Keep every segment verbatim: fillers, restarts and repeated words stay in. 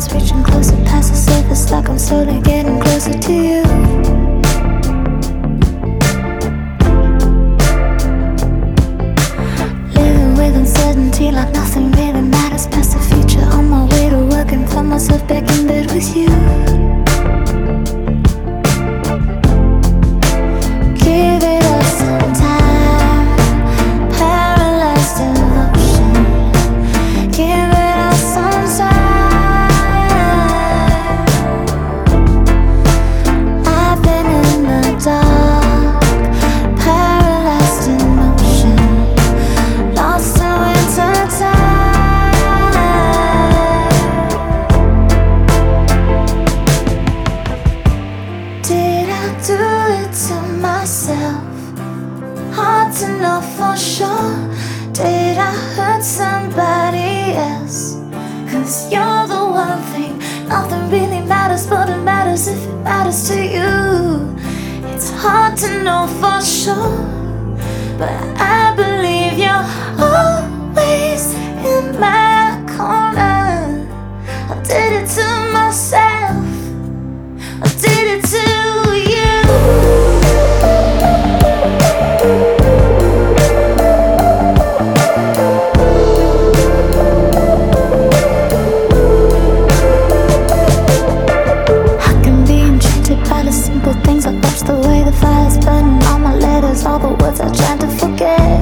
was reaching closer past the surface, like I'm slowly getting closer to you. Living with uncertainty, like nothing really matters past the future. On my way to work and find myself back in bed with you. Give it us some time, paralyzed emotion. Give it us some time. I've been in the dark, paralyzed emotion, lost in winter time. Did I do it to myself? Hard to know for sure. Did I hurt somebody else? 'Cause you're the one thing. Nothing really matters, but it matters if it matters to you. It's hard to know for sure, but I believe you're always in my corner. I did it to myself, I did it to you. I can be enchanted by the simple things. I watch the way the fire's burning all my letters, all the words I tried to forget.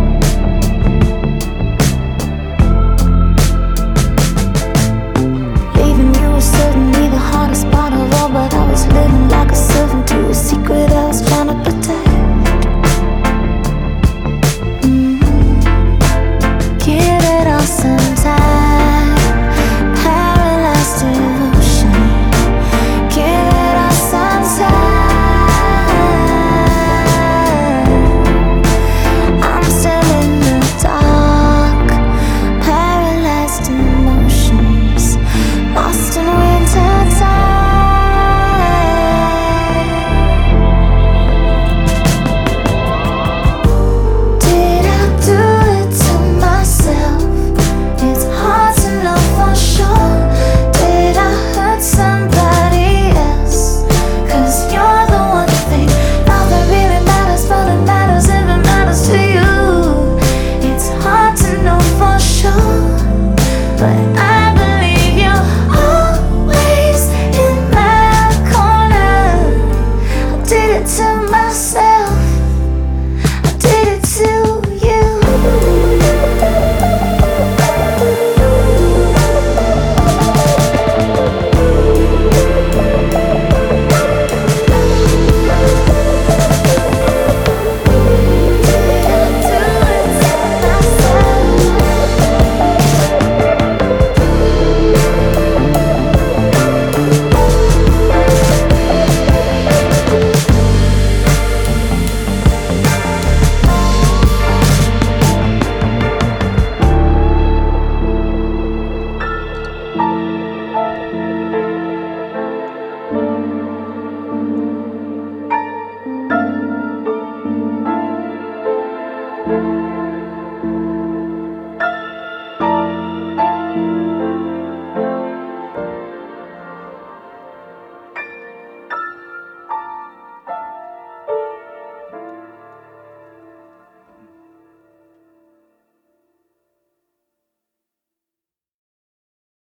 Leaving you was certainly the hardest part of all, but I was living like a servant to a secret I was trying to protect. Mm. Give it all some time, paralyzed devotion. Give it all some time. I'm still in the dark, paralyzed emotions, lost in winter time. Did I do it to myself? It's hard to know for sure. Did I hurt somebody else? 'Cause you're the one thing. Nothing really matters, but it matters if it matters to you. It's hard to know for sure, but I